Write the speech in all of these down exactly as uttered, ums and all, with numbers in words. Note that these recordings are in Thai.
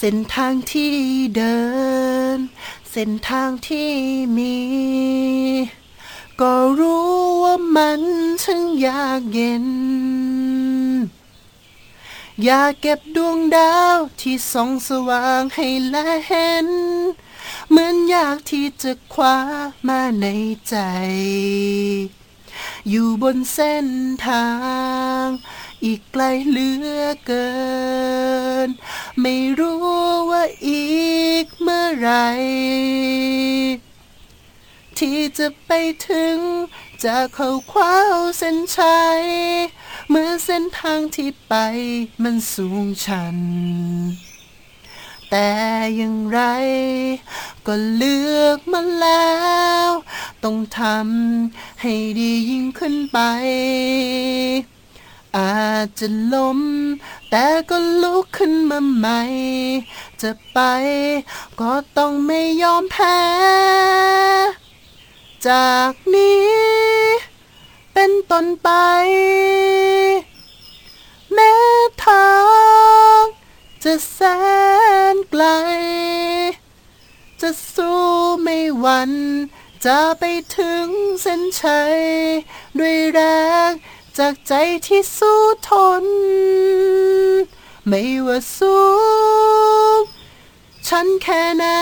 เส้นทางที่เดินเส้นทางที่มีก็รู้ว่ามันช่างยากเย็นอยากเก็บดวงดาวที่ส่องสว่างให้และเห็นเหมือนอยากที่จะคว้ามาในใจอยู่บนเส้นทางอีกไกลเหลือเกินไม่รู้ว่าอีกเมื่อไรที่จะไปถึงจะเข้าคว้าเส้นชัยเมื่อเส้นทางที่ไปมันสูงชันแต่อย่างไรก็เลือกมาแล้วต้องทำให้ดียิ่งขึ้นไปอาจจะล้มแต่ก็ลุกขึ้นมาใหม่จะไปก็ต้องไม่ยอมแพ้จากนี้เป็นต้นไปแม้ทางจะแสนไกลจะสู้ไม่หวั่นจะไปถึงเส้นชัยด้วยแรงจากใจที่สู้ทนไม่ว่าสูงฉันแค่ไหน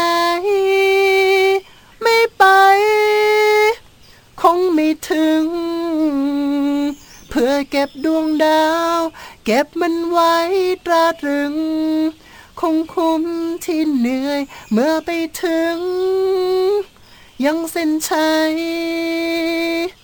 ไม่ไปคงไม่ถึงเพื่อเก็บดวงดาวเก็บมันไว้ตราตรึงคงคุ้มที่เหนื่อยเมื่อไปถึงยังเส้นชัย